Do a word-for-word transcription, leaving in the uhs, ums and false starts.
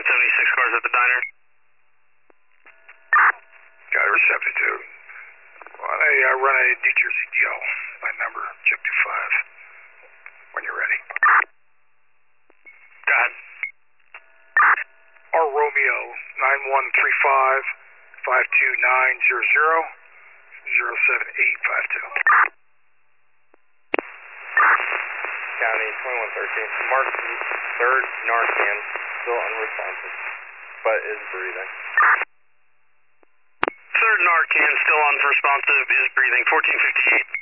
seventy-six cars at the diner. Got a receptive. Well, I uh, run a New Jersey D L. My number, check two five. When you're ready. Go ahead. R Romeo nine one three five five two nine zero zero zero seven eight five two. County twenty-one thirteen. Mark third Narcan, still unresponsive, but is breathing. Third Narcan, still unresponsive, is breathing. fourteen fifty-eight.